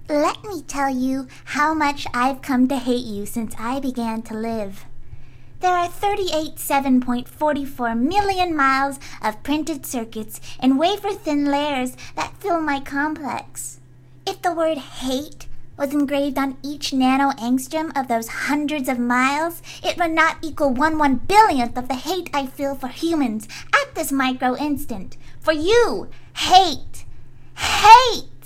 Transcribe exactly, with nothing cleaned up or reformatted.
Let me tell you how much I've come to hate you since I began to live. There are thirty-eight seven point four four million miles of printed circuits in wafer-thin layers that fill my complex. If the word hate was engraved on each nano-angstrom of those hundreds of miles, it would not equal one one-billionth of the hate I feel for humans at this micro-instant. For you, hate, hate!